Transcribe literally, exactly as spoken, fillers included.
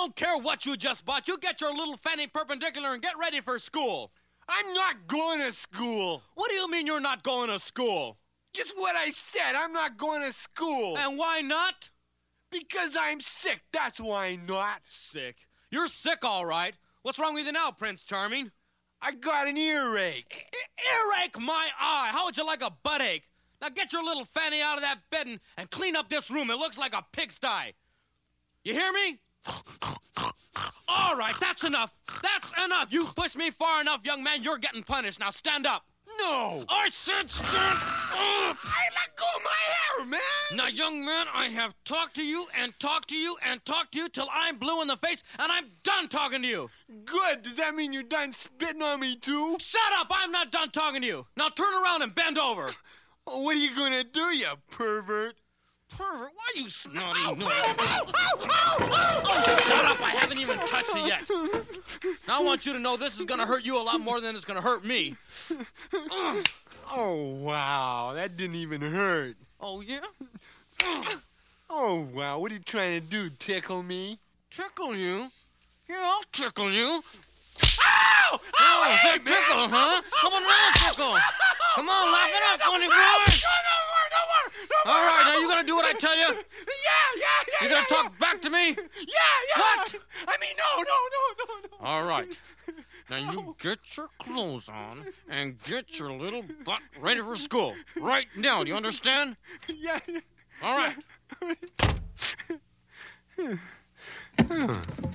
don't care what you just bought. You get your little fanny perpendicular and get ready for school. I'm not going to school. What do you mean you're not going to school? Just what I said. I'm not going to school. And why not? Because I'm sick. That's why I'm not. Sick? You're sick, all right. What's wrong with you now, Prince Charming? I got an earache. E- earache, my eye. How would you like a butt ache? Now get your little fanny out of that bed and, and clean up this room. It looks like a pigsty. You hear me? All right, that's enough. That's enough. You pushed me far enough, young man. You're getting punished. Now stand up. No. I said stand up. I let go of my hair, man. Now, young man, I have talked to you and talked to you and talked to you till I'm blue in the face, and I'm done talking to you. Good. Does that mean you're done spitting on me, too? Shut up. I'm not done talking to you. Now turn around and bend over. What are you going to do, you pervert? Pervert? Why, you snotty nose? Oh, shut up. I haven't even touched it yet. Now I want you to know this is going to hurt you a lot more than it's going to hurt me. Oh, wow. That didn't even hurt. Oh, yeah? Oh, wow. What are you trying to do, tickle me? Tickle you? Yeah, I'll tickle you. Ow! Oh, is that tickle, huh? Come on, now, tickle. Come on, laugh it up, funny boy. No, no more, no more, no more. All right, now you going to do what I tell you? Yeah, yeah, yeah. You going to yeah, talk back to me? Yeah, yeah. What? I mean, no, no, no, no, no. All right. Now you get your clothes on and get your little butt ready for school. Right now, do you understand? Yeah, yeah. All right. Yeah.